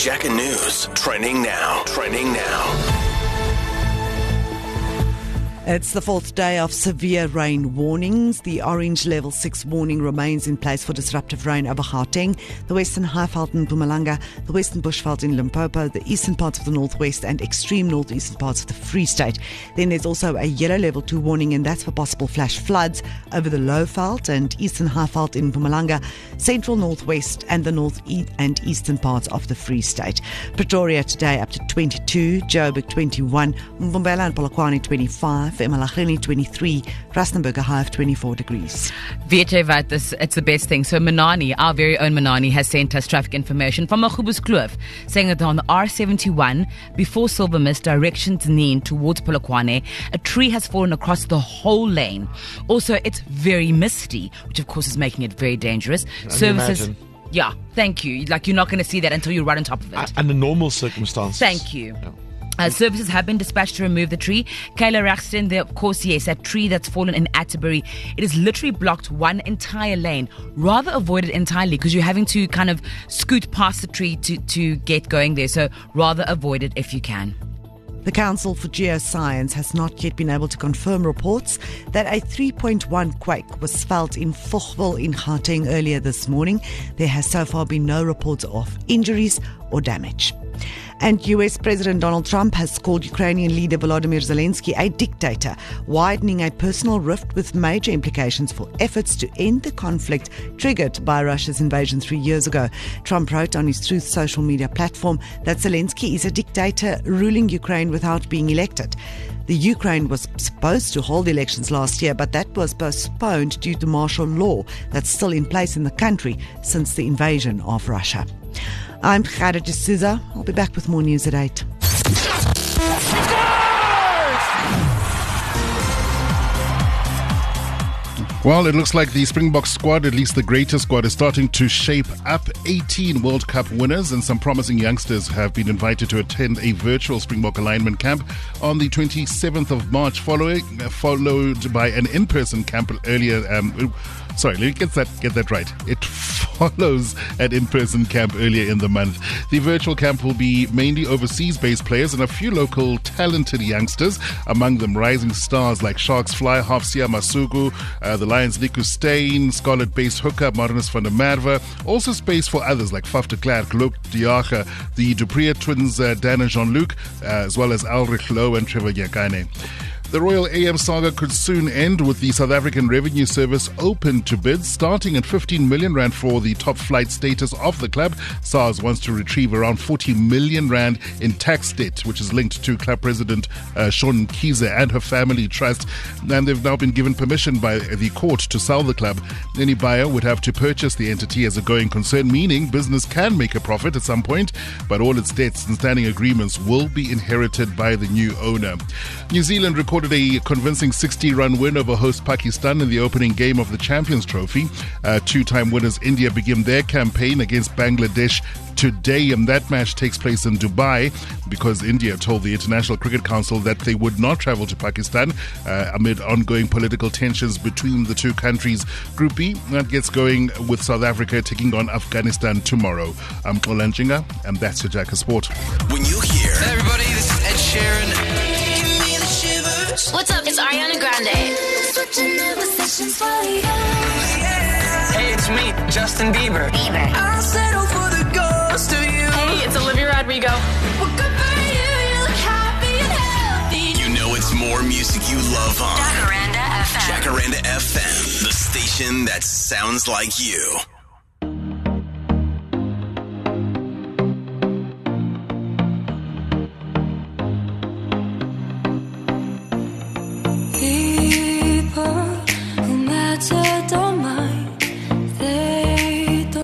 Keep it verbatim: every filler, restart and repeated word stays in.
Jacka News. Trending now. Trending now. It's the fourth day of severe rain warnings. The orange level six warning remains in place for disruptive rain over Gauteng, the Western Highveld in Mpumalanga, the Western Bushveld in Limpopo, the eastern parts of the northwest and extreme northeastern parts of the Free State. Then there's also a yellow level two warning, and that's for possible flash floods over the Lowveld and eastern Highveld in Mpumalanga, central northwest and the north and eastern parts of the Free State. Pretoria today up to twenty-two, Joburg twenty-one, Mbombela and Polokwane twenty-five, Emalageni twenty-three, Rustenburg a high of twenty-four degrees. Weet jy wat, this, it's the best thing. So Manani, our very own Manani, has sent us traffic information from Magubus Kloof, saying that on the R seventy-one, before Silver Mist, direction Dunedin towards Polokwane, a tree has fallen across the whole lane. Also, it's very misty, which of course is making it very dangerous. Can Services. you imagine? Yeah, thank you. Like, you're not going to see that until you're right on top of it. Under normal circumstances. Thank you. Yeah. Uh, services have been dispatched to remove the tree. Kayla Raxton, there, of course, yes, that tree that's fallen in Atterbury, it has literally blocked one entire lane. Rather avoid it entirely because you're having to kind of scoot past the tree to, to get going there. So rather avoid it if you can. The Council for Geoscience has not yet been able to confirm reports that a three point one quake was felt in Fochville in Gauteng earlier this morning. There has so far been no reports of injuries or damage. And U S President Donald Trump has called Ukrainian leader Volodymyr Zelensky a dictator, widening a personal rift with major implications for efforts to end the conflict triggered by Russia's invasion three years ago. Trump wrote on his Truth social media platform that Zelensky is a dictator ruling Ukraine without being elected. The Ukraine was supposed to hold elections last year, but that was postponed due to martial law that's still in place in the country since the invasion of Russia. I'm Khadija D'Souza. I'll be back with more news at eight. Well, it looks like the Springbok squad, at least the greater squad, is starting to shape up. eighteen World Cup winners and some promising youngsters have been invited to attend a virtual Springbok alignment camp on the twenty-seventh of March, following, followed by an in-person camp earlier. Um, sorry, let me get that, get that right. It follows an in-person camp earlier in the month. The virtual camp will be mainly overseas-based players and a few local talented youngsters, among them rising stars like Sharks fly half Siya Masuku, uh, the Lions Nico Steyn, Scarlet-based hooker Marinus van der Merwe. Also space for others like Faf de Klerk, Luke Diaga, the Dupree twins uh, Dan and Jean-Luc, uh, as well as Ulrich Lowe and Trevor Nyakane. The Royal A M saga could soon end with the South African Revenue Service open to bids, starting at fifteen million rand for the top flight status of the club. SARS wants to retrieve around forty million rand in tax debt, which is linked to club president uh, Sean Mkhize and her family trust. And they've now been given permission by the court to sell the club. Any buyer would have to purchase the entity as a going concern, meaning business can make a profit at some point, but all its debts and standing agreements will be inherited by the new owner. New Zealand recorded a convincing sixty-run win over host Pakistan in the opening game of the Champions Trophy. Uh, two-time winners India begin their campaign against Bangladesh today, and that match takes place in Dubai because India told the International Cricket Council that they would not travel to Pakistan uh, amid ongoing political tensions between the two countries. Group B, that gets going with South Africa taking on Afghanistan tomorrow. I'm Xola Njinga, and that's your Jacka Sport. When you hear... Hey everybody, this is Ed Sheeran. What's up? It's Ariana Grande. Hey, it's me, Justin Bieber. Bieber. I'll settle for the ghost of you. Hey, it's Olivia Rodrigo. Well, good for you, you look happy and healthy. You know it's more music you love on Jacaranda F M. Jacaranda F M, the station that sounds like you.